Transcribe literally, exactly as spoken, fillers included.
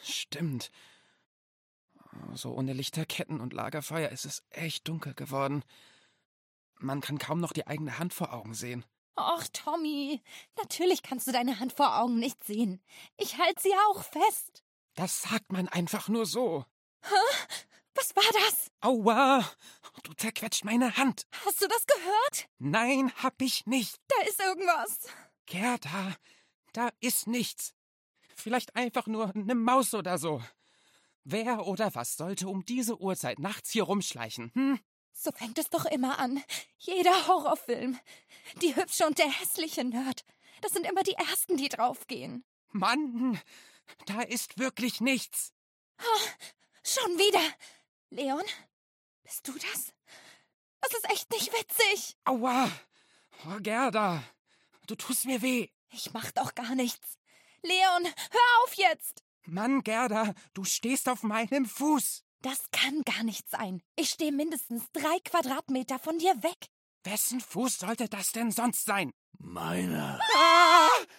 Stimmt. So ohne Lichterketten und Lagerfeuer ist es echt dunkel geworden. Man kann kaum noch die eigene Hand vor Augen sehen. Och, Tommy, natürlich kannst du deine Hand vor Augen nicht sehen. Ich halte sie auch fest. Das sagt man einfach nur so. Hä? Was war das? Aua, du zerquetscht meine Hand. Hast du das gehört? Nein, hab ich nicht. Da ist irgendwas. Gerda, da ist nichts. Vielleicht einfach nur eine Maus oder so. Wer oder was sollte um diese Uhrzeit nachts hier rumschleichen, hm? So fängt es doch immer an. Jeder Horrorfilm. Die Hübsche und der hässliche Nerd. Das sind immer die Ersten, die draufgehen. Mann, da ist wirklich nichts. Oh, schon wieder. Leon, bist du das? Das ist echt nicht witzig. Aua. Oh, Gerda, du tust mir weh. Ich mach doch gar nichts. Leon, hör auf jetzt. Mann, Gerda, du stehst auf meinem Fuß. Das kann gar nicht sein. Ich stehe mindestens drei Quadratmeter von dir weg. Wessen Fuß sollte das denn sonst sein? Meiner. Ah!